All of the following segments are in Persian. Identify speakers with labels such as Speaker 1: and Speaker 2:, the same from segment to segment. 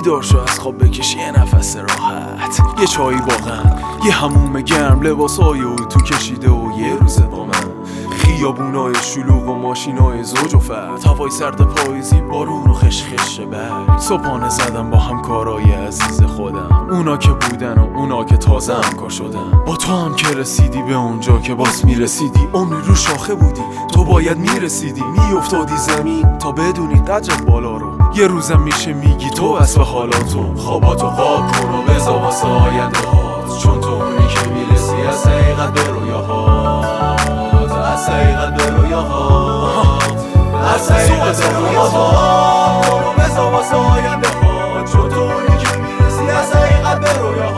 Speaker 1: بیدار شو از خواب بکش یه نفس راحت، یه چایی واقعا، یه حموم گرم، لباسای تو کشیده و یه روز با من، خیابونای شلوغ و ماشینای زوج و فرد، هوای سرد پاییزی، بارون و خشخش برگ، صبحانه زدم با همکارای عزیز خودم، اونا که بودن و اونا که تازه همکار شدن. با تو هم که رسیدی به اونجا که باز میرسیدی، عمری رو شاخه بودی، تو باید میرسیدی، میافتادی زمین تا بدونی قدرت بالا رو. یه روزم میشه میگی تو وصف حالاتو، خواباتو خواب کن و بذار واسه آینده هات، چون تو اونی که میرسی از حقیقت به رویاهات، از حقیقت به رویاهات، از حقیقت به رویاهات، کن و بذار واسه آینده هات، چون تو اونی که میرسی از حقیقت به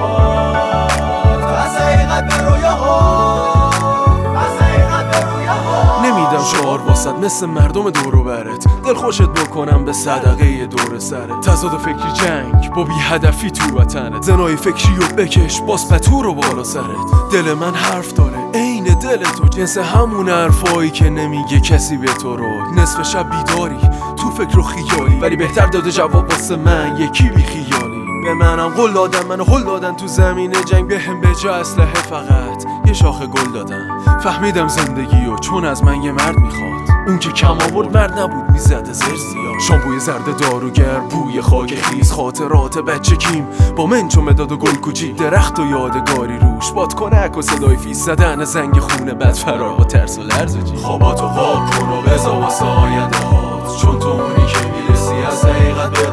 Speaker 1: رویاهات، از حقیقت به رویاهات، از حقیقت به رویاهات. نمیدم شعار واسد مثل مردم دورو برت، دل خوشت بکنم به صدقه دور سرت، تضاد فکری جنگ با بی هدفی تو وطنت، زنای فکری و بکش باز پتو رو بالا سرت. دل من حرف داره عین دل تو، جنس همون حرفایی که نمیگه کسی به تو رو، نصف شب بیداری تو فکر و خیالی، ولی بهتر داده جواب واسه من یکی بی خیالی. به منم قول دادن، منو هل دادن تو زمین جنگ، به هم به جا اسلحه فقط یه شاخه گل دادن. فهمیدم زندگی و چون از من یه مرد میخواد، اون که کم آورد مرد نبود میزد زر زیاد، شامپوی زرد داروگر، بوی خاک خیز، خاطرات بچگیم با منچ و مداد و گل کوچی، درخت و یادگاری روش، بادکنک و صدای فیس زدن زنگ خونه، بد فرار با ترس و لرز و جی. خواباتو خواب کن و بذار واسه آینده هات، چون تو اونی که میرسی از حقیقت به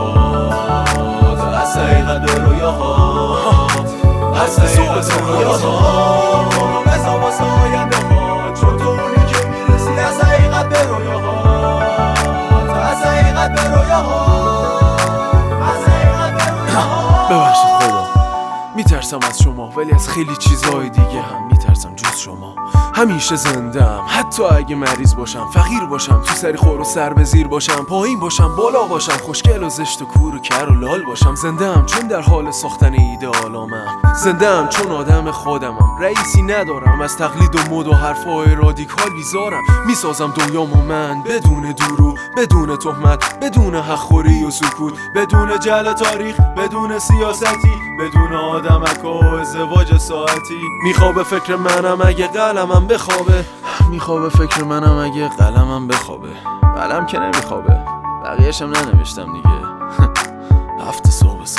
Speaker 1: رویاهات، از حقیقت به رویاهات، از حقیقت به رویاهات، کن و بذار واسه آینده هات، چون تو اونی که میرسی از حقیقت به رویاهات، از حقیقت به رویاهات، از حقیقت به رویاهات. ببخشید خدا میترسم از شما، ولی از خیلی چیزهای دیگه هم میترسم جز شما. همیشه زندم حتی اگه مریض باشم، فقیر باشم، تو سری خور و سر به زیر باشم، پایین باشم بالا باشم، خوشگل و زشت و کور و کر و لال باشم. زندم چون در حال ساختن ایدئالامم، زندم چون آدم خودمم، رئیسی ندارم، از تقلید و مد و حرفای رادیکال بیزارم. میسازم دنیامو من بدون درو، بدون تهمت، بدون حق‌خوری و سکوت، بدون جعل تاریخ، بدون سیاستی، بدون آدمک و ازدواج ساعتی. میخوابه فکر منم اگه قلمم بخوابه، میخوابه فکر منم اگه قلمم بخوابه. قلم که نمیخوابه، بقیه‌شم ننوشتم دیگه. 7 صبح